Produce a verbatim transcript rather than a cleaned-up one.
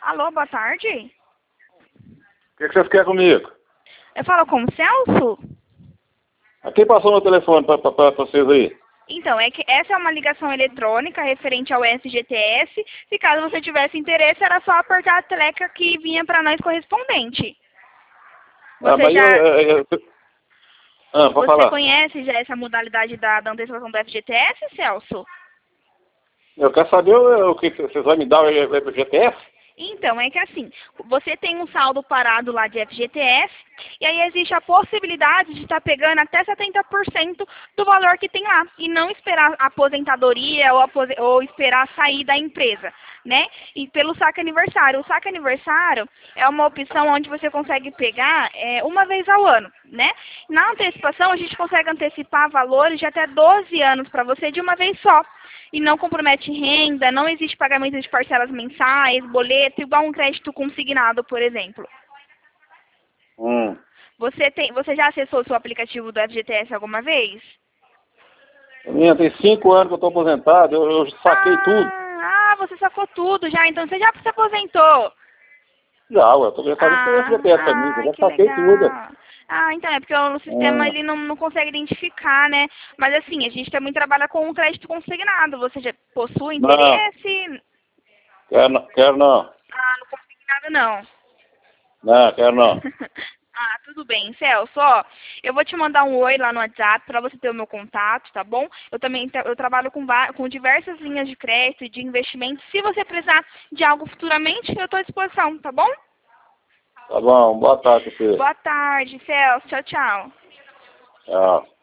Alô, boa tarde. O que, que vocês querem comigo? Eu falo com o Celso? A quem passou meu telefone para vocês aí? Então, é que essa é uma ligação eletrônica referente ao S G T S. Se caso você tivesse interesse, era só apertar a tecla que vinha para nós correspondente. Ah, Você mas já... eu, eu, eu, eu... Ah, pode Você falar. conhece já essa modalidade da, da antecipação do F G T S, Celso? Eu quero saber o, o que vocês vão me dar o F G T S? Então, é que assim, você tem um saldo parado lá de F G T S, e aí existe a possibilidade de estar pegando até setenta por cento do valor que tem lá, e não esperar a aposentadoria ou, apos ou esperar sair da empresa, né? E pelo saque aniversário. O saque aniversário é uma opção onde você consegue pegar é, uma vez ao ano, né? Na antecipação, a gente consegue antecipar valores de até doze anos para você de uma vez só. E não compromete renda, não existe pagamento de parcelas mensais, boleto, igual um crédito consignado, por exemplo. Hum. Você, tem, você já acessou o seu aplicativo do F G T S alguma vez? Minha, tem cinco anos que eu estou aposentado, eu, eu saquei ah, tudo. Ah, você sacou tudo já, então você já se aposentou. Já, ué, eu tô querendo saber se tem F G Ah, T S pra mim, eu ah, já que saquei tudo. legal. Ah, então é porque o sistema Hum. ele não, não consegue identificar, né? Mas assim, a gente também trabalha com um crédito consignado. Você já possui Não, interesse? quero não, quero não. Ah, não consignado não. Não, quero não. Ah, tudo bem, Celso, ó, eu vou te mandar um oi lá no WhatsApp para você ter o meu contato, tá bom? Eu também tra eu trabalho com, com diversas linhas de crédito e de investimento. Se você precisar de algo futuramente, eu estou à disposição, tá bom? Tá bom, boa tarde, filho. Boa tarde, Celso. Tchau, tchau. Tchau.